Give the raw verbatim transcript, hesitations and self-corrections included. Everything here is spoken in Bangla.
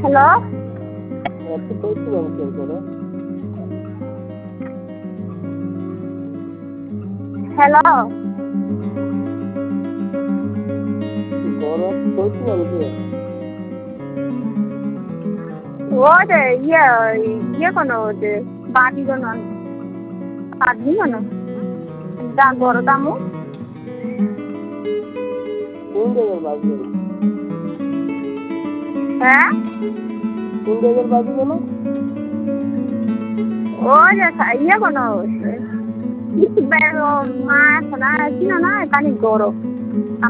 হ্যালো একটু কইছি মানুষের করে হ্যালো গরম কইছি মানুষের ওই যে ইয়ে ইয়ে কোনো যে বাদি কোনো বাদি কোনো যা গরো দামু কোন জায়গার বাজি হ্যাঁ কোন জায়গার বাজি বলো ওই যে ইয়ে কোনো মা শোনা ছিল না এখানে গরো